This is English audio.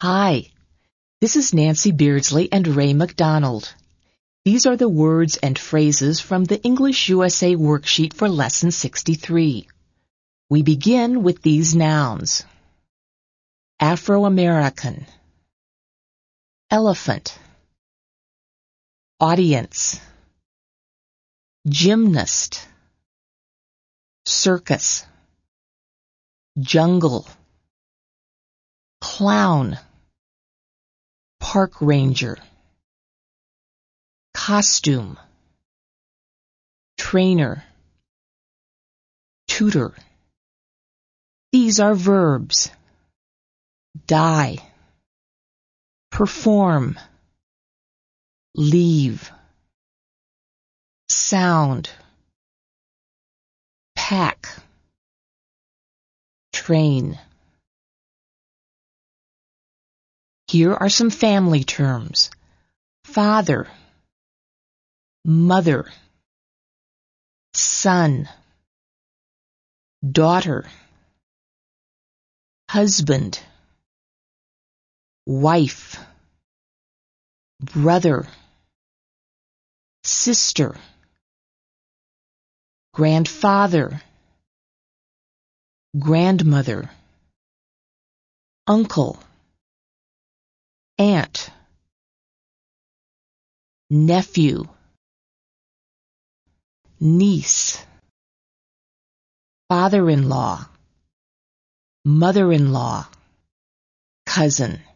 Hi, this is Nancy Beardsley and Ray McDonald. These are the words and phrases from the English USA worksheet for Lesson 63. We begin with these nouns. Afro-American, elephant, audience, gymnast, circus, jungle, clown, park ranger, costume, trainer, tutor. These are verbs. Die, perform, leave, sound, pack, train. Here are some family terms. Father, mother, son, daughter, husband, wife, brother, sister, grandfather, grandmother, uncle, aunt, nephew, niece, father-in-law, mother-in-law, cousin.